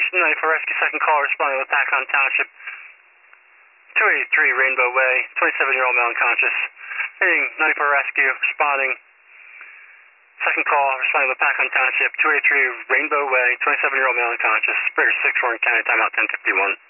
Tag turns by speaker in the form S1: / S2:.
S1: 94 Rescue, second call, responding with Pacon Township. 283 Rainbow Way, 27-year-old male unconscious. Hitting 94 Rescue, responding. Second call, responding with Pacon Township, 283 Rainbow Way, 27-year-old male unconscious. Spirit 6 Warren County, timeout 1051.